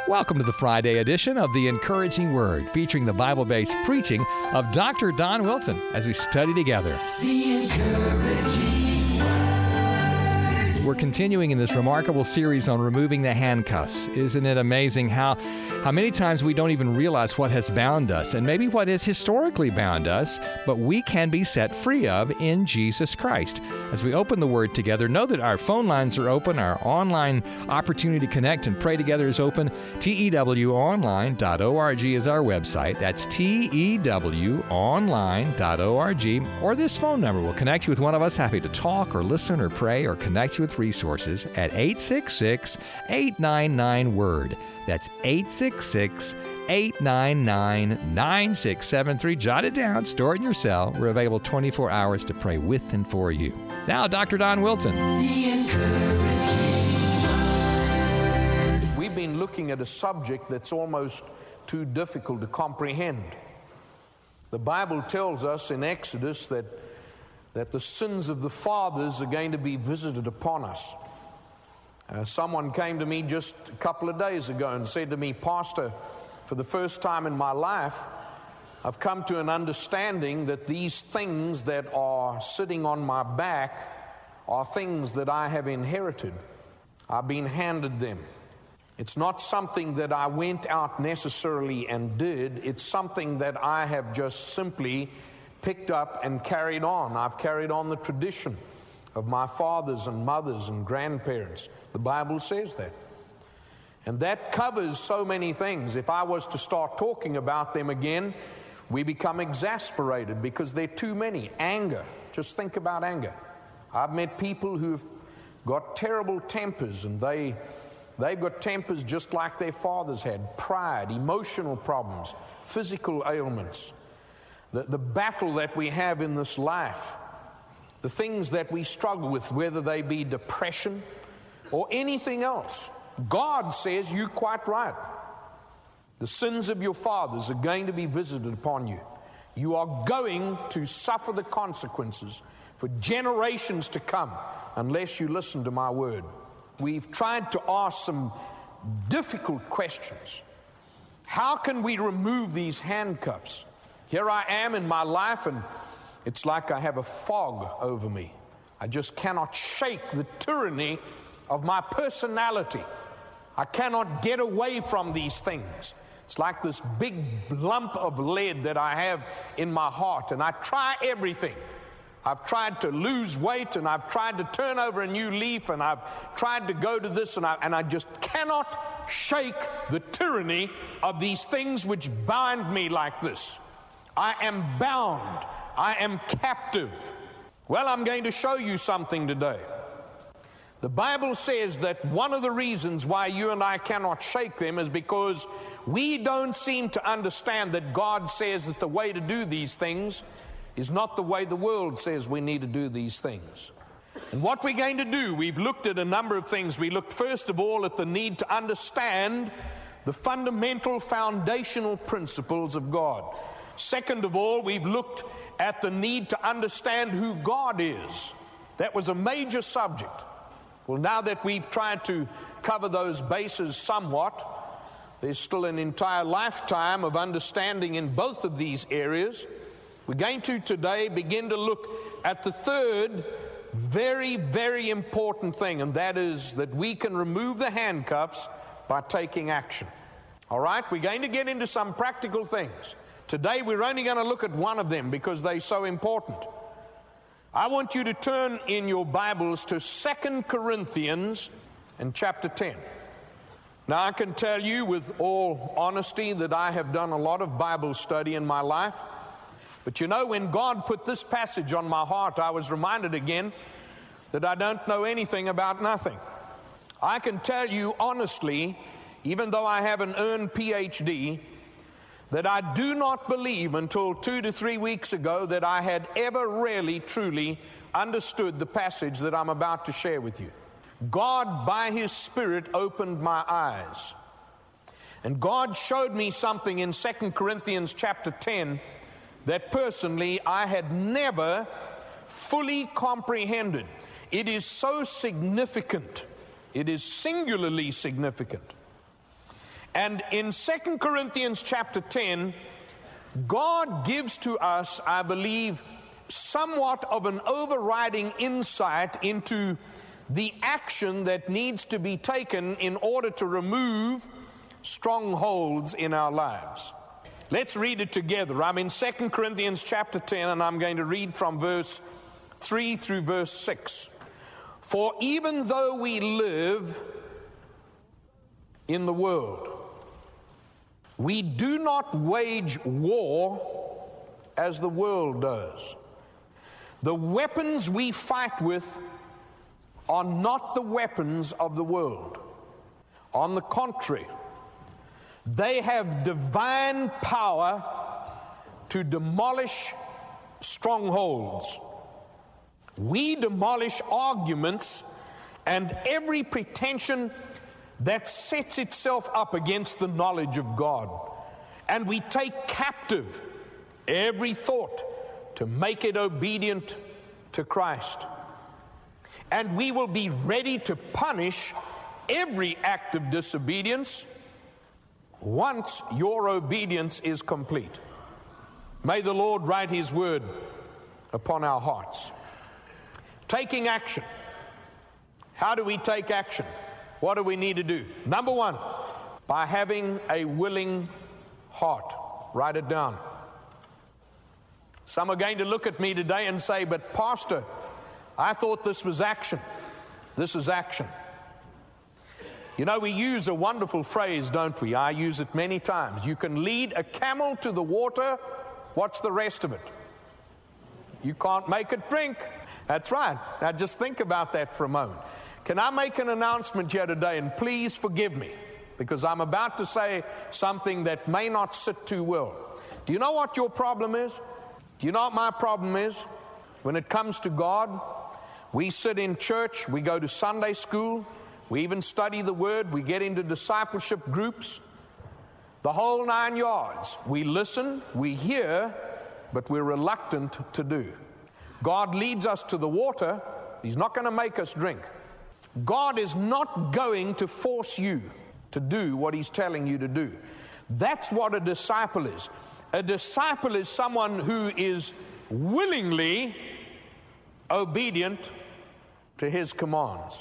Welcome to the Friday edition of The Encouraging Word, featuring the Bible-based preaching of Dr. Don Wilson as we study together. The Encouraging Word. We're continuing in this remarkable series on removing the handcuffs. Isn't it amazing how many times we don't even realize what has bound us and maybe what has historically bound us, but we can be set free of in Jesus Christ. As we open the Word together, know that our phone lines are open, our online opportunity to connect and pray together is open. TEWOnline.org is our website. That's TEWOnline.org. Or this phone number will connect you with one of us, happy to talk or listen or pray or connect you with resources at 866-899-WORD. That's 866-899-9673. Jot it down, store it in your cell. We're available 24 hours to pray with and for you. Now, Dr. Don Wilson. We've been looking at a subject that's almost too difficult to comprehend. The Bible tells us in Exodus that the sins of the fathers are going to be visited upon us. Someone came to me just a couple of days ago and said to me, "Pastor, for the first time in my life, I've come to an understanding that these things that are sitting on my back are things that I have inherited. I've been handed them. It's not something that I went out necessarily and did. It's something that I have just simply picked up and carried on. I've carried on the tradition of my fathers and mothers and grandparents." The Bible says that. And that covers so many things. If I was to start talking about them again, we become exasperated because there are too many. Anger. Just think about anger. I've met people who've got terrible tempers, and they've got tempers just like their fathers had. Pride, emotional problems, physical ailments. The battle that we have in this life, the things that we struggle with, whether they be depression or anything else. God says, you're quite right. The sins of your fathers are going to be visited upon you. You are going to suffer the consequences for generations to come unless you listen to my word. We've tried to ask some difficult questions. How can we remove these handcuffs? Here I am in my life, and it's like I have a fog over me. I just cannot shake the tyranny of my personality. I cannot get away from these things. It's like this big lump of lead that I have in my heart, and I try everything. I've tried to lose weight, and I've tried to turn over a new leaf, and I've tried to go to this, and I just cannot shake the tyranny of these things which bind me like this. I am bound. I am captive. Well, I'm going to show you something today. The Bible says that one of the reasons why you and I cannot shake them is because we don't seem to understand that God says that the way to do these things is not the way the world says we need to do these things. And what we're going to do, we've looked at a number of things. We looked first of all at the need to understand the fundamental foundational principles of God. Second of all, we've looked at the need to understand who God is. That was a major subject. Well, now that we've tried to cover those bases somewhat, there's still an entire lifetime of understanding in both of these areas. We're going to today begin to look at the third very, very important thing, and that is that we can remove the handcuffs by taking action. All right, we're going to get into some practical things. Today we're only going to look at one of them because they're so important. I want you to turn in your Bibles to 2 Corinthians and chapter 10. Now, I can tell you with all honesty that I have done a lot of Bible study in my life. But you know, when God put this passage on my heart, I was reminded again that I don't know anything about nothing. I can tell you honestly, even though I have an earned PhD, that I do not believe until 2 to 3 weeks ago that I had ever really, truly understood the passage that I'm about to share with you. God, by His Spirit, opened my eyes. And God showed me something in 2 Corinthians chapter 10 that personally I had never fully comprehended. It is so significant. It is singularly significant. And in 2 Corinthians chapter 10, God gives to us, I believe, somewhat of an overriding insight into the action that needs to be taken in order to remove strongholds in our lives. Let's read it together. I'm in 2 Corinthians chapter 10, and I'm going to read from verse 3 through verse 6. For even though we live in the world, we do not wage war as the world does. The weapons we fight with are not the weapons of the world. On the contrary, they have divine power to demolish strongholds. We demolish arguments and every pretension that sets itself up against the knowledge of God. And we take captive every thought to make it obedient to Christ. And we will be ready to punish every act of disobedience once your obedience is complete. May the Lord write His word upon our hearts. Taking action. How do we take action? What do we need to do? Number one, by having a willing heart. Write it down. Some are going to look at me today and say, but Pastor, I thought this was action. This is action. You know, we use a wonderful phrase, don't we? I use it many times. You can lead a camel to the water. What's the rest of it? You can't make it drink. That's right. Now just think about that for a moment. Can I make an announcement here today? And please forgive me, because I'm about to say something that may not sit too well. Do you know what your problem is? Do you know what my problem is? When it comes to God, we sit in church, we go to Sunday school, we even study the Word, we get into discipleship groups, the whole 9 yards. We listen, we hear, but we're reluctant to do. God leads us to the water. He's not going to make us drink. God is not going to force you to do what He's telling you to do. That's what a disciple is. A disciple is someone who is willingly obedient to His commands.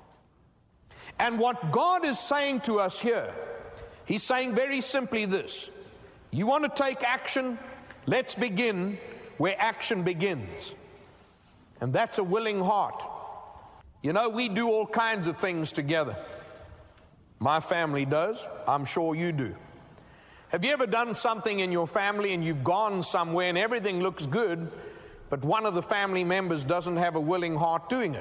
And what God is saying to us here, He's saying very simply this: you want to take action? Let's begin where action begins. And that's a willing heart. You know, we do all kinds of things together. My family does. I'm sure you do. Have you ever done something in your family and you've gone somewhere and everything looks good, but one of the family members doesn't have a willing heart doing it?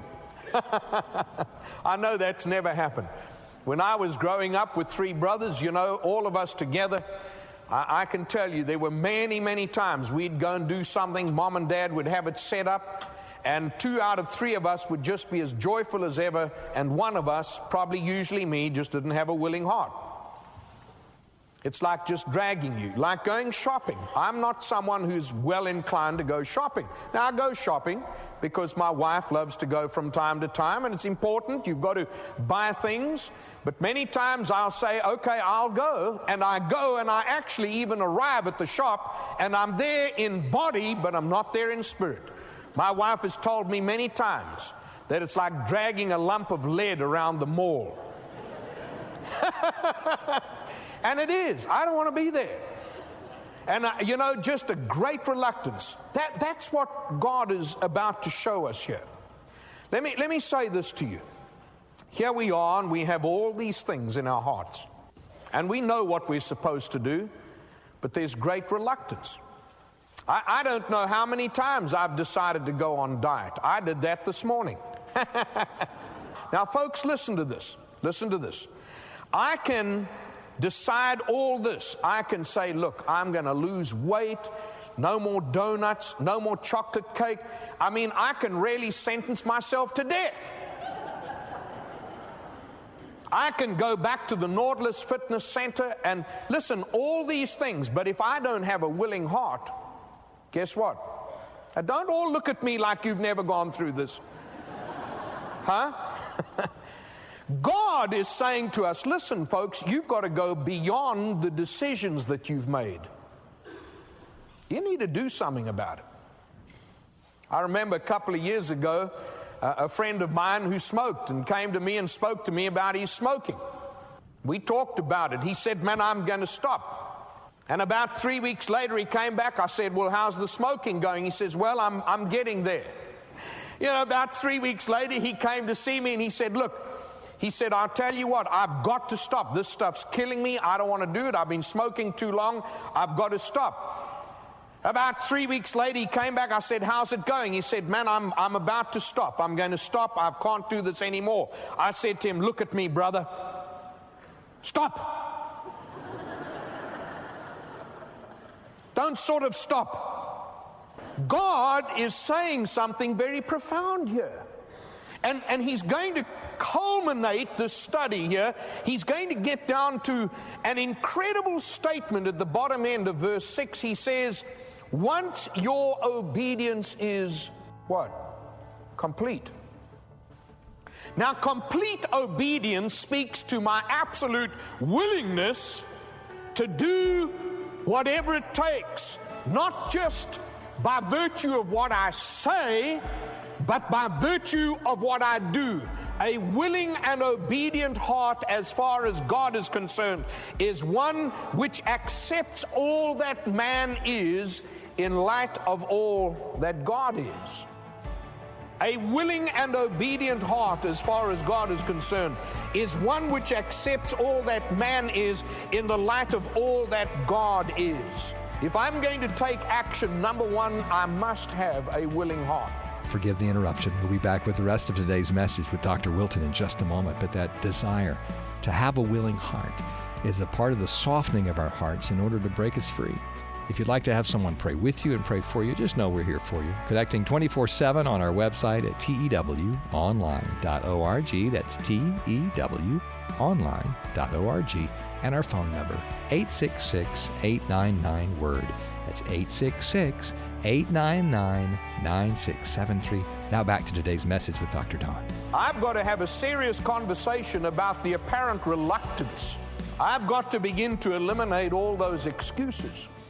I know that's never happened. When I was growing up with 3 brothers, you know, all of us together, I can tell you there were many, many times we'd go and do something, Mom and Dad would have it set up, and 2 out of 3 of us would just be as joyful as ever, and one of us, probably usually me, just didn't have a willing heart. It's like just dragging you, like going shopping. I'm not someone who's well inclined to go shopping. Now I go shopping because my wife loves to go from time to time, and it's important. You've got to buy things. But many times I'll say, okay, I'll go, and I actually even arrive at the shop, and I'm there in body, but I'm not there in spirit. My wife has told me many times that it's like dragging a lump of lead around the mall. And it is. I don't want to be there. And, you know, just a great reluctance. That's what God is about to show us here. Let me say this to you. Here we are, and we have all these things in our hearts. And we know what we're supposed to do, but there's great reluctance. I don't know how many times I've decided to go on diet. I did that this morning. Now, folks, listen to this. Listen to this. I can decide all this. I can say, look, I'm going to lose weight, no more donuts, no more chocolate cake. I mean, I can really sentence myself to death. I can go back to the Nautilus Fitness Center and listen, all these things, but if I don't have a willing heart, guess what? Now, don't all look at me like you've never gone through this. Huh? God is saying to us, listen, folks, you've got to go beyond the decisions that you've made. You need to do something about it. I remember a couple of years ago, a friend of mine who smoked and came to me and spoke to me about his smoking. We talked about it. He said, man, I'm going to stop. And about 3 weeks later, he came back. I said, well, how's the smoking going? He says, well, I'm getting there. You know, about 3 weeks later, he came to see me and he said, look, he said, I'll tell you what, I've got to stop. This stuff's killing me. I don't want to do it. I've been smoking too long. I've got to stop. About 3 weeks later, he came back. I said, how's it going? He said, man, I'm about to stop. I'm going to stop. I can't do this anymore. I said to him, look at me, brother. Stop. Don't sort of stop. God is saying something very profound here. And he's going to culminate this study here. He's going to get down to an incredible statement at the bottom end of verse 6. He says, once your obedience is what? Complete. Now, complete obedience speaks to my absolute willingness to do whatever it takes, not just by virtue of what I say, but by virtue of what I do. A willing and obedient heart, as far as God is concerned, is one which accepts all that man is in light of all that God is. A willing and obedient heart, as far as God is concerned, is one which accepts all that man is in the light of all that God is. If I'm going to take action, number one, I must have a willing heart. Forgive the interruption. We'll be back with the rest of today's message with Dr. Wilton in just a moment. But that desire to have a willing heart is a part of the softening of our hearts in order to break us free. If you'd like to have someone pray with you and pray for you, just know we're here for you. Connecting 24/7 on our website at tewonline.org. That's tewonline.org. And our phone number, 866-899-WORD. That's 866-899-9673. Now back to today's message with Dr. Don. I've got to have a serious conversation about the apparent reluctance. I've got to begin to eliminate all those excuses.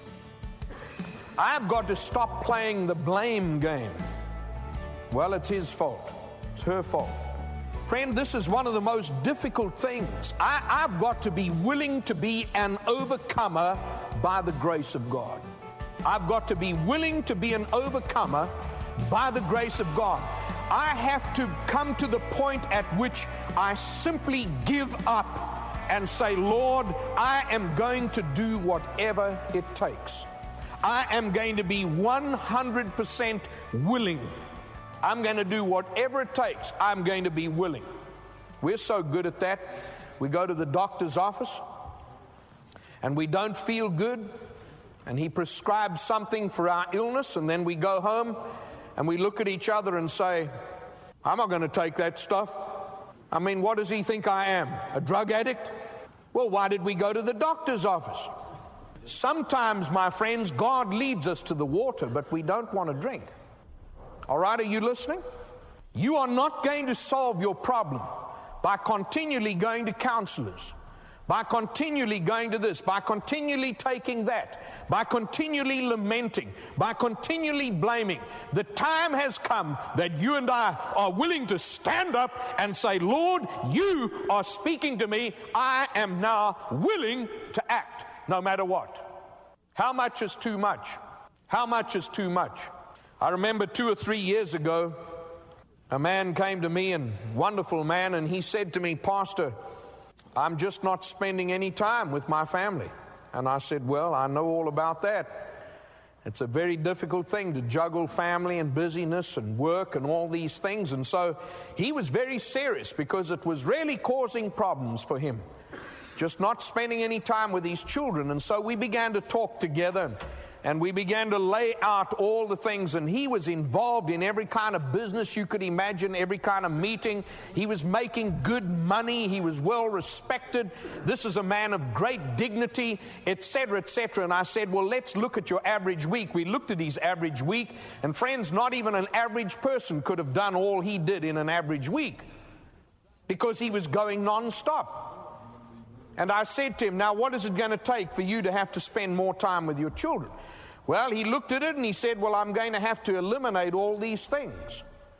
I've got to stop playing the blame game. Well, it's his fault. It's her fault. Friend, this is one of the most difficult things. I've got to be willing to be an overcomer by the grace of God. I've got to be willing to be an overcomer by the grace of God. I have to come to the point at which I simply give up and say, Lord, I am going to do whatever it takes. I am going to be 100% willing. I'm going to do whatever it takes. I'm going to be willing. We're so good at that. We go to the doctor's office and we don't feel good, and he prescribes something for our illness, and then we go home and we look at each other and say, I'm not going to take that stuff. I mean, what does he think I am? A drug addict? Well, why did we go to the doctor's office? Sometimes, my friends, God leads us to the water, but we don't want to drink. All right, are you listening? You are not going to solve your problem by continually going to counselors, by continually going to this, by continually taking that, by continually lamenting, by continually blaming. The time has come that you and I are willing to stand up and say, Lord, you are speaking to me. I am now willing to act. No matter what. How much is too much? How much is too much? I remember 2 or 3 years ago, a man came to me, and wonderful man, and he said to me, Pastor, I'm just not spending any time with my family. And I said, well, I know all about that. It's a very difficult thing to juggle family and busyness and work and all these things. And so he was very serious because it was really causing problems for him, just not spending any time with his children. And so we began to talk together, and we began to lay out all the things. And he was involved in every kind of business you could imagine, every kind of meeting. He was making good money. He was well respected. This is a man of great dignity, etc., etc. And I said, well, let's look at your average week. We looked at his average week. And friends, not even an average person could have done all he did in an average week. because he was going non-stop. And I said to him, now what is it going to take for you to have to spend more time with your children? Well, he looked at it and he said, well, I'm going to have to eliminate all these things.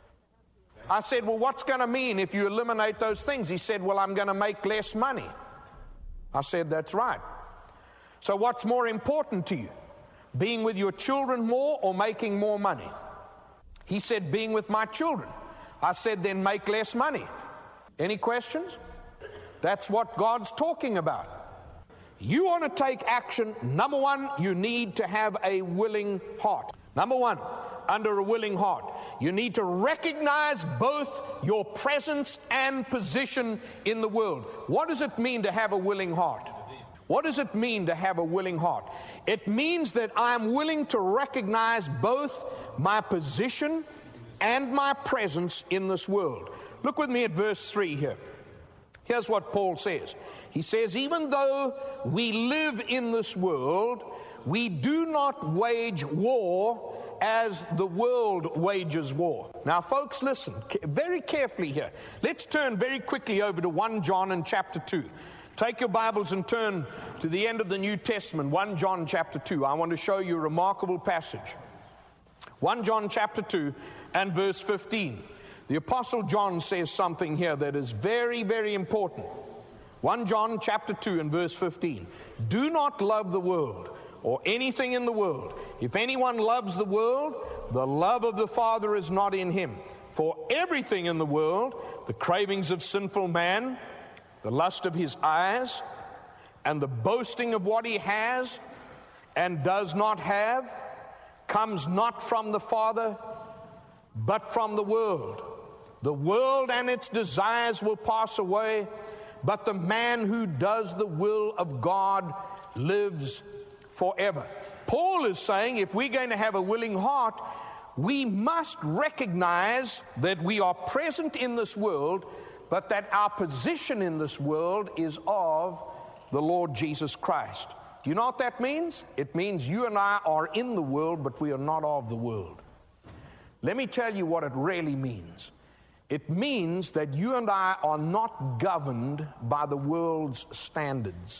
I said, well, what's going to mean if you eliminate those things? He said, well, I'm going to make less money. I said, that's right. So what's more important to you? Being with your children more or making more money? He said, being with my children. I said, then make less money. Any questions? That's what God's talking about. You want to take action. Number one, you need to have a willing heart. Number one, under a willing heart, you need to recognize both your presence and position in the world. What does it mean to have a willing heart? What does it mean to have a willing heart? It means that I'm willing to recognize both my position and my presence in this world. Look with me at verse 3 here. Here's what Paul says. He says, even though we live in this world, we do not wage war as the world wages war. Now, folks, listen very carefully here. Let's turn very quickly over to 1 John and chapter 2. Take your Bibles and turn to the end of the New Testament, 1 John chapter 2. I want to show you a remarkable passage. 1 John chapter 2 and verse 15. The Apostle John says something here that is very, very important. 1 John chapter 2 and verse 15. Do not love the world or anything in the world. If anyone loves the world, the love of the Father is not in him. For everything in the world, the cravings of sinful man, the lust of his eyes, and the boasting of what he has and does not have, comes not from the Father, but from the world. The world and its desires will pass away, but the man who does the will of God lives forever. Paul is saying if we're going to have a willing heart, we must recognize that we are present in this world, but that our position in this world is of the Lord Jesus Christ. Do you know what that means? It means you and I are in the world, but we are not of the world. Let me tell you what it really means. It means that you and I are not governed by the world's standards.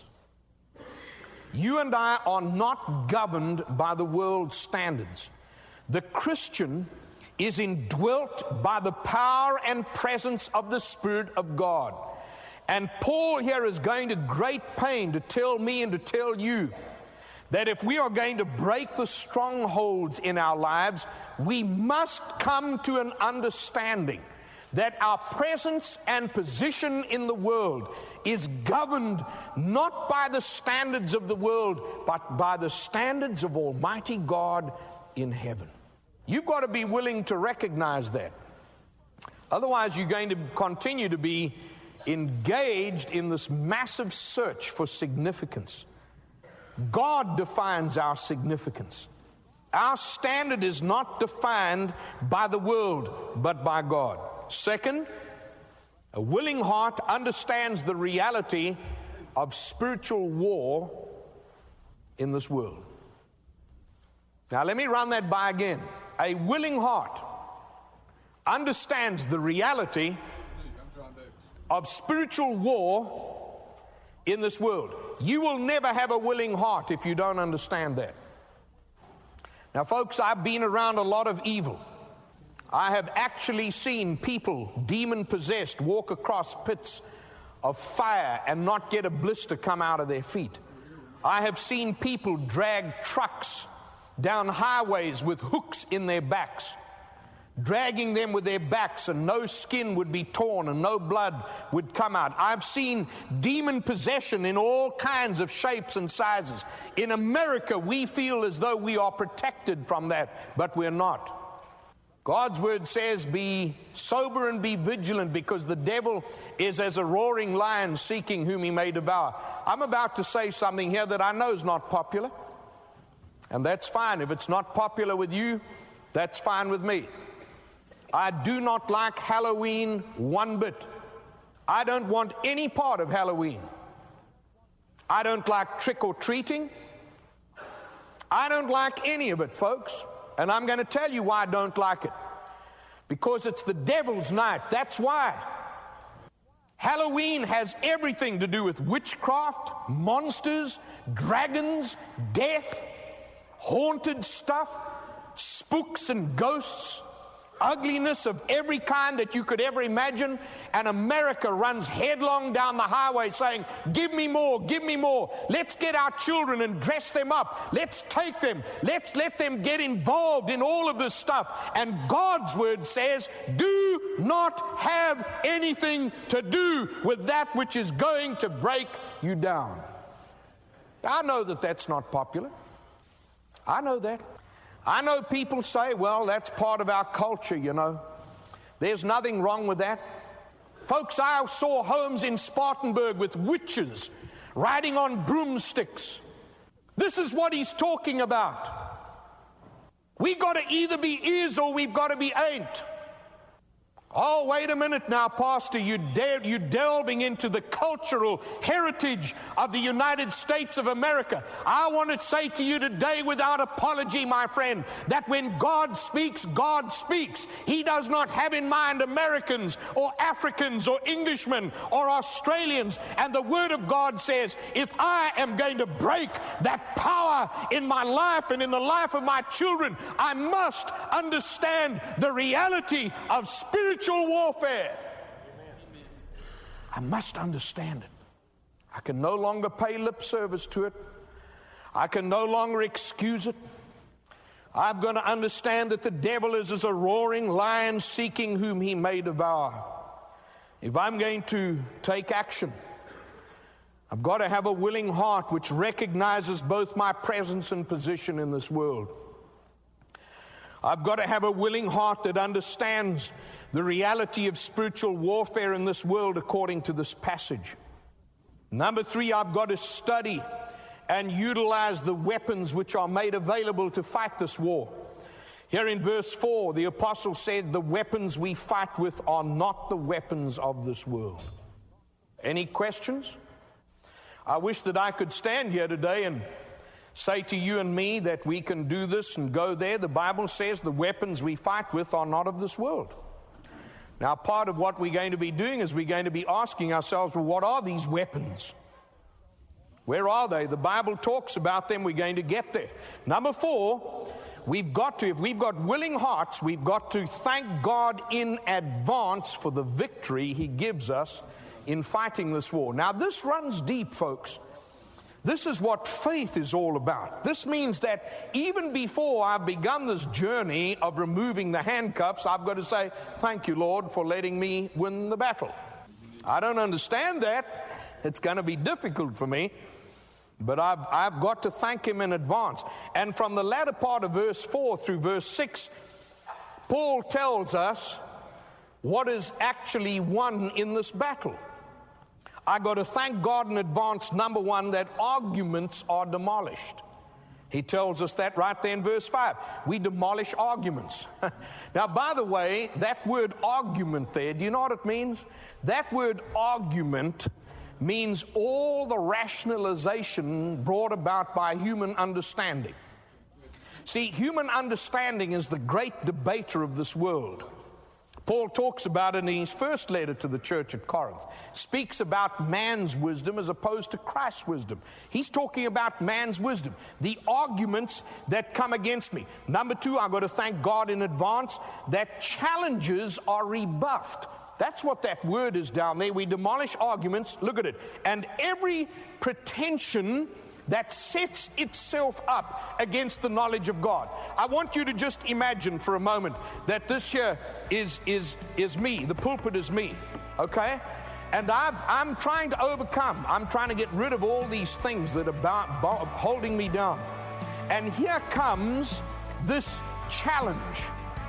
You and I are not governed by the world's standards. The Christian is indwelt by the power and presence of the Spirit of God. And Paul here is going to great pain to tell me and to tell you that if we are going to break the strongholds in our lives, we must come to an understanding that our presence and position in the world is governed not by the standards of the world, but by the standards of Almighty God in heaven. You've got to be willing to recognize that. Otherwise, you're going to continue to be engaged in this massive search for significance. God defines our significance. Our standard is not defined by the world, but by God. Second, a willing heart understands the reality of spiritual war in this world. Now, let me run that by again. A willing heart understands the reality of spiritual war in this world. You will never have a willing heart if you don't understand that. Now, folks, I've been around a lot of evil. I have actually seen people, demon-possessed, walk across pits of fire and not get a blister come out of their feet. I have seen people drag trucks down highways with hooks in their backs, dragging them with their backs, and no skin would be torn and no blood would come out. I've seen demon possession in all kinds of shapes and sizes. In America, we feel as though we are protected from that, but we're not. God's word says, be sober and be vigilant, because the devil is as a roaring lion seeking whom he may devour. I'm about to say something here that I know is not popular, and that's fine. If it's not popular with you, that's fine with me. I do not like Halloween one bit. I don't want any part of Halloween. I don't like trick-or-treating. I don't like any of it, folks. And I'm going to tell you why I don't like it. Because it's the devil's night. That's why. Halloween has everything to do with witchcraft, monsters, dragons, death, haunted stuff, spooks and ghosts, ugliness of every kind that you could ever imagine. And America runs headlong down the highway saying, give me more, give me more. Let's get our children and dress them up. Let's take them. Let's let them get involved in all of this stuff. And God's word says, do not have anything to do with that which is going to break you down. I know that that's not popular. I know that. I know people say, well, that's part of our culture, you know. There's nothing wrong with that. Folks, I saw homes in Spartanburg with witches riding on broomsticks. This is what he's talking about. We got to either be is or we've got to be ain't. Oh, wait a minute now, Pastor, you're delving into the cultural heritage of the United States of America. I want to say to you today without apology, my friend, that when God speaks, God speaks. He does not have in mind Americans or Africans or Englishmen or Australians. And the Word of God says, if I am going to break that power in my life and in the life of my children, I must understand the reality of spiritual warfare. I must understand it. I can no longer pay lip service to it. I can no longer excuse it. I've got to understand that the devil is as a roaring lion seeking whom he may devour. If I'm going to take action, I've got to have a willing heart which recognizes both my presence and position in this world. I've got to have a willing heart that understands the reality of spiritual warfare in this world according to this passage. Number 3, I've got to study and utilize the weapons which are made available to fight this war. Here in verse 4, the apostle said, the weapons we fight with are not the weapons of this world. Any questions? I wish that I could stand here today and say to you and me that we can do this and go there. The Bible says the weapons we fight with are not of this world. Now, part of what we're going to be doing is we're going to be asking ourselves, well, what are these weapons? Where are they? The Bible talks about them. We're going to get there. Number 4, if we've got willing hearts, we've got to thank God in advance for the victory He gives us in fighting this war. Now, this runs deep, folks. This is what faith is all about. This means that even before I've begun this journey of removing the handcuffs, I've got to say, thank you, Lord, for letting me win the battle. I don't understand that. It's going to be difficult for me. But I've got to thank Him in advance. And from the latter part of verse 4 through verse 6, Paul tells us what is actually won in this battle. I got to thank God in advance, number 1, that arguments are demolished. He tells us that right there in verse 5. We demolish arguments. Now, by the way, that word argument there, do you know what it means? That word argument means all the rationalization brought about by human understanding. See, human understanding is the great debater of this world. Paul talks about it in his first letter to the church at Corinth. Speaks about man's wisdom as opposed to Christ's wisdom. He's talking about man's wisdom. The arguments that come against me. Number 2, I've got to thank God in advance that challenges are rebuffed. That's what that word is down there. We demolish arguments. Look at it. And every pretension that sets itself up against the knowledge of God. I want you to just imagine for a moment that this here is me. The pulpit is me. Okay? And I'm trying to overcome. I'm trying to get rid of all these things that are holding me down. And here comes this challenge.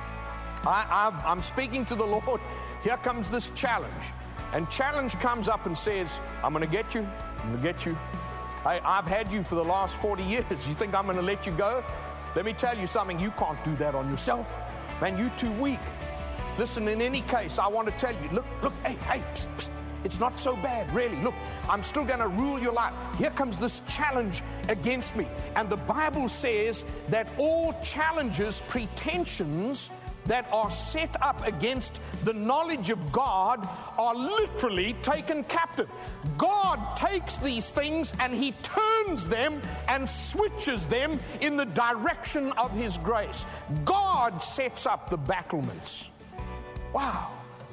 I'm speaking to the Lord. Here comes this challenge. And challenge comes up and says, I'm going to get you. I'm going to get you. I've had you for the last 40 years. You think I'm going to let you go? Let me tell you something. You can't do that on yourself. Man, you're too weak. Listen, in any case, I want to tell you, look, hey, psst, psst. It's not so bad, really. Look, I'm still going to rule your life. Here comes this challenge against me. And the Bible says that all challenges, pretensions that are set up against the knowledge of God are literally taken captive. God takes these things and He turns them and switches them in the direction of His grace. God sets up the battlements. Wow.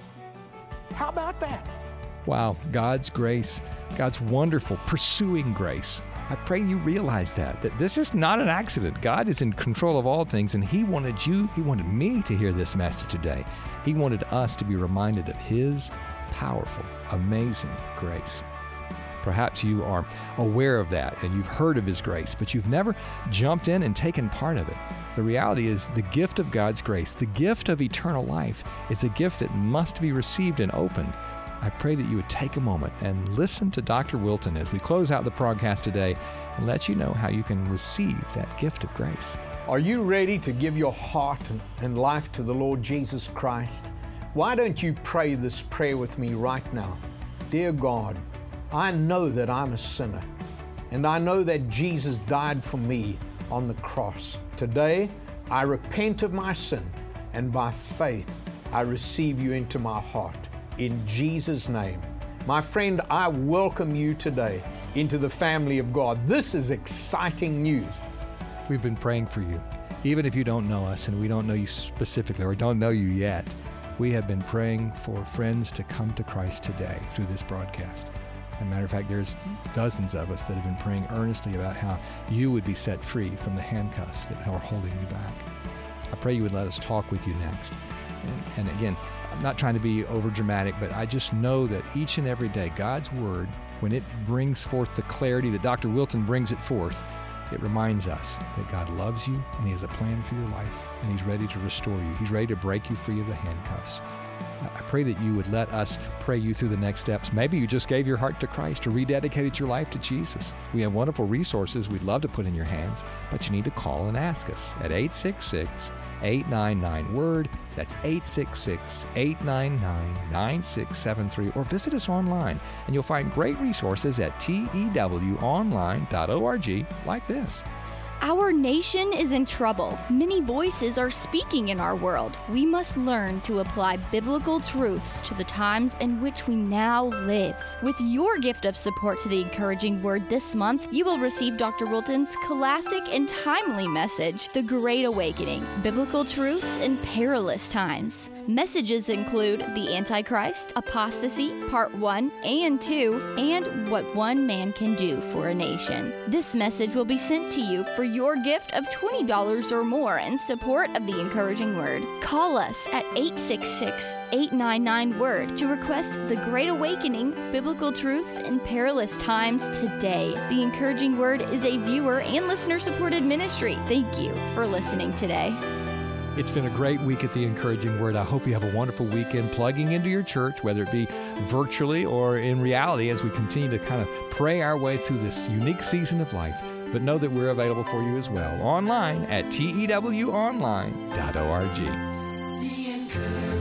How about that? Wow, God's grace, God's wonderful pursuing grace. I pray you realize that this is not an accident. God is in control of all things, and He wanted me to hear this message today. He wanted us to be reminded of His powerful, amazing grace. Perhaps you are aware of that, and you've heard of His grace, but you've never jumped in and taken part of it. The reality is the gift of God's grace, the gift of eternal life, is a gift that must be received and opened. I pray that you would take a moment and listen to Dr. Wilton as we close out the podcast today and let you know how you can receive that gift of grace. Are you ready to give your heart and life to the Lord Jesus Christ? Why don't you pray this prayer with me right now? Dear God, I know that I'm a sinner, and I know that Jesus died for me on the cross. Today, I repent of my sin, and by faith, I receive you into my heart. In Jesus' name. My friend, I welcome you today into the family of God. This is exciting news. We've been praying for you. Even if you don't know us and we don't know you specifically or don't know you yet, we have been praying for friends to come to Christ today through this broadcast. As a matter of fact, there's dozens of us that have been praying earnestly about how you would be set free from the handcuffs that are holding you back. I pray you would let us talk with you next. And again, I'm not trying to be over dramatic, but I just know that each and every day, God's Word, when it brings forth the clarity that Dr. Wilton brings it forth, it reminds us that God loves you and He has a plan for your life, and He's ready to restore you. He's ready to break you free of the handcuffs. I pray that you would let us pray you through the next steps. Maybe you just gave your heart to Christ or rededicated your life to Jesus. We have wonderful resources we'd love to put in your hands, but you need to call and ask us at 866-899-WORD. That's 866-899-9673. Or visit us online, and you'll find great resources at tewonline.org like this. Our nation is in trouble. Many voices are speaking in our world. We must learn to apply biblical truths to the times in which we now live. With your gift of support to the Encouraging Word this month, you will receive Dr. Wilton's classic and timely message, The Great Awakening, Biblical Truths in Perilous Times. Messages include The Antichrist, Apostasy, Part 1 and 2, and What One Man Can Do for a Nation. This message will be sent to you for your gift of $20 or more in support of the Encouraging Word. Call us at 866-899-WORD to request The Great Awakening, Biblical Truths in Perilous Times today. The Encouraging Word is a viewer and listener-supported ministry. Thank you for listening today. It's been a great week at The Encouraging Word. I hope you have a wonderful weekend plugging into your church, whether it be virtually or in reality, as we continue to kind of pray our way through this unique season of life. But know that we're available for you as well online at tewonline.org.